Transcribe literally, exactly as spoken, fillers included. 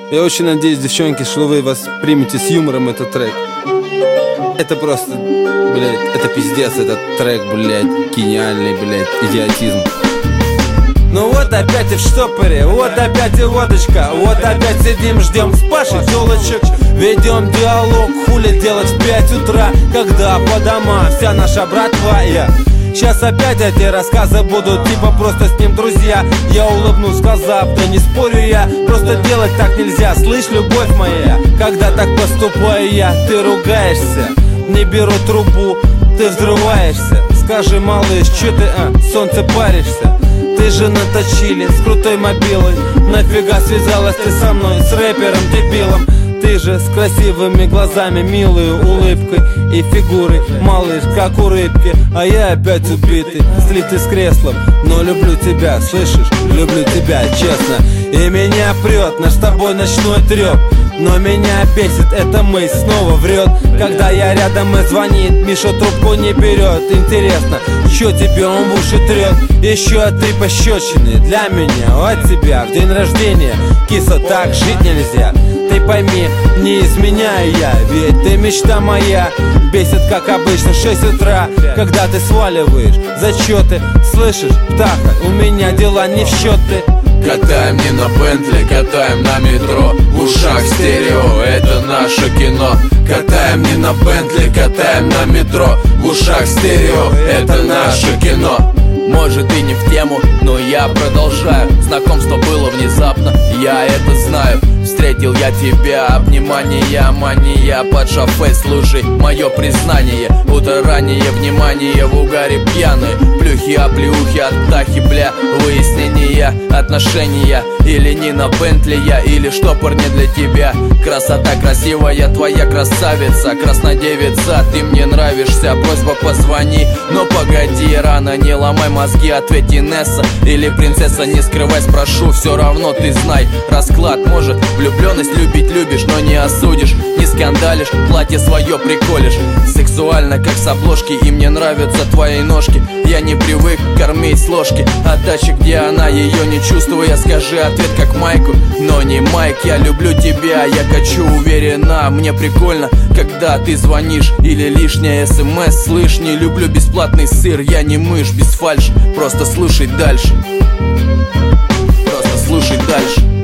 Я очень надеюсь, девчонки, что вы воспримете с юмором этот трек. Это просто, блядь, это пиздец, этот трек, блядь, гениальный, блядь, идиотизм. Ну вот опять и в штопоре, вот опять и водочка, вот опять сидим, ждем с Пашей тёлочек. Ведем диалог, хули делать в пять утра, когда по домам вся наша братва. Я сейчас опять эти рассказы будут, типа просто с ним друзья. Я улыбнусь, сказав, да не спорю я, просто делать так нельзя. Слышь, любовь моя, когда так поступаю я, ты ругаешься, не беру трубу, ты взрываешься. Скажи, малыш, чё ты, а, солнце паришься? Ты же наточили с крутой мобилой. Нафига связалась ты со мной, с рэпером-дебилом? Ты же с красивыми глазами, милой улыбкой и фигурой, малыш, как у рыбки. А я опять убитый, слитый с креслом. Но люблю тебя, слышишь? Люблю тебя, честно. И меня прет наш с тобой ночной трёп. Но меня бесит эта мысль, снова врет. Когда я рядом и звонит, Миша трубку не берет. Интересно, чё тебе он в уши трет? Еще три пощечины для меня от тебя в день рождения. Киса, так жить нельзя. Ты пойми, не изменяю я, ведь ты мечта моя. Бесит, как обычно, шесть утра, когда ты сваливаешь зачеты. Слышишь, птаха, у меня дела не в счет ты. Катаем не на Бентли, катаем на метро. В ушах стерео, это наше кино. Катаем не на Бентли, катаем на метро. В ушах стерео, это наше кино. Может и не в тему, но я продолжаю. Знакомство было внезапно, я это знаю. Встретил я тебя, обнимание, мания. Под шофе, слушай, мое признание. Утро ранее, внимание, в угаре пьяные. Плюхи, оплеухи, от птахи, бля. Выяснения, отношения. Или не на Бентли я, или штопор не для тебя. Красота красивая, твоя красавица. Краснодевица, ты мне нравишься. Просьба позвони, но погоди, рано, не ломай мозги. Ответь, Инесса или принцесса, не скрывай, спрошу. Все равно ты знай, расклад может. Влюбленность любить любишь, но не осудишь. Не скандалишь, платье свое приколешь. Сексуально, как с обложки, и мне нравятся твои ножки. Я не привык кормить с ложки. Отдача, где она, ее не чувствую. Скажи ответ как Майку, но не Майк. Я люблю тебя, я качу уверенно. Мне прикольно, когда ты звонишь или лишняя смс. Слышь, не люблю бесплатный сыр. Я не мышь без фальши, просто слушай дальше. Просто слушай дальше.